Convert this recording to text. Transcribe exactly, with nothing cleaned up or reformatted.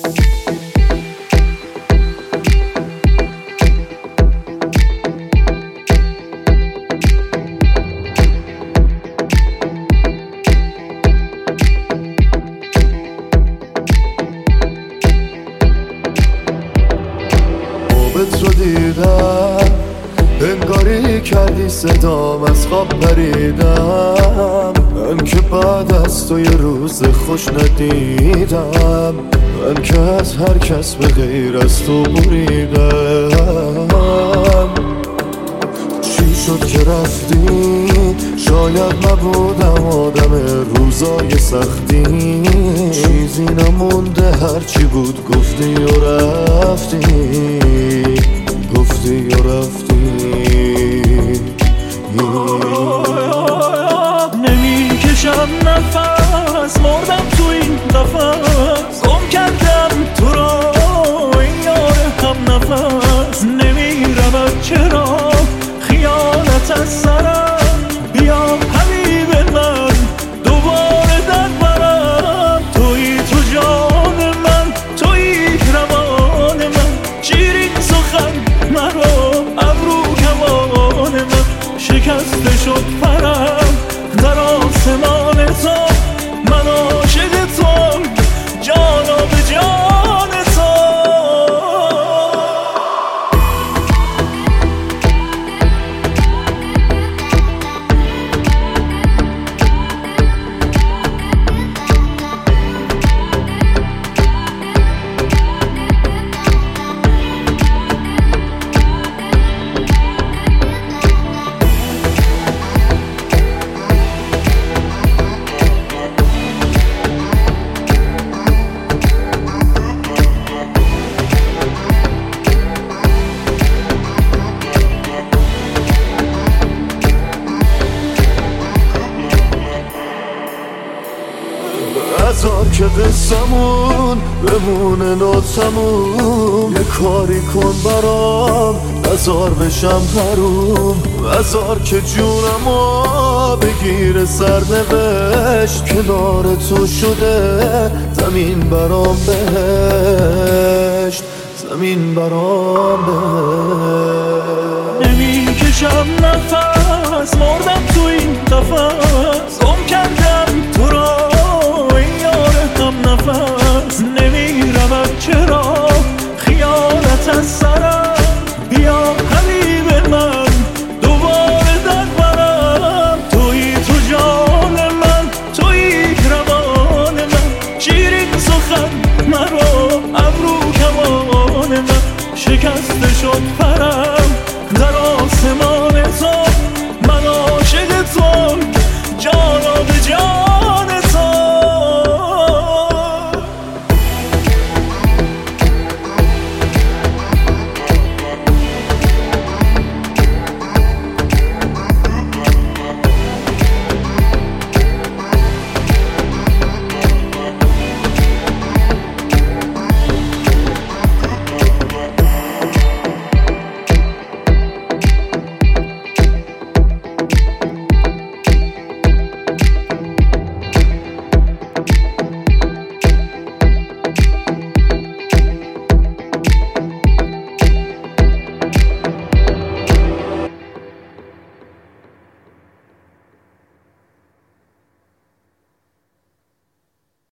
تو دیدم انگاری کردی صدام از خواب پریدم. من که بعد از تو یه روز خوش ندیدم، من که از هر کس به غیر از تو بریدم. چی شد که رفتی؟ شاید نبودم آدم روزای سختی. چیزی نمونده هرچی بود گفتی و رفتی، گفتی و رفتی. نمیکشم نفس، مردم تو این قفس، گم کردم تو را این یار هم نفس. نمیرم چرا خیانت از سرم، بیا حبیب من دوباره در برم. تویی تو جان من، تویی روان من، شیرین سخن مرا ابرو کمان من. شکسته شد پرم در آسمان تو، من عاشق توام جانا به جان تو. بذار که قصمون بمونه ناتموم، یه کاری کن برام بذار بشم حروم. بذار که جونمو بگیره سرنوشت، کنار تو شده زمین برام بهشت، زمین برام بهشت. نمیکشم نفس، مردم تو این قفس، گم کردم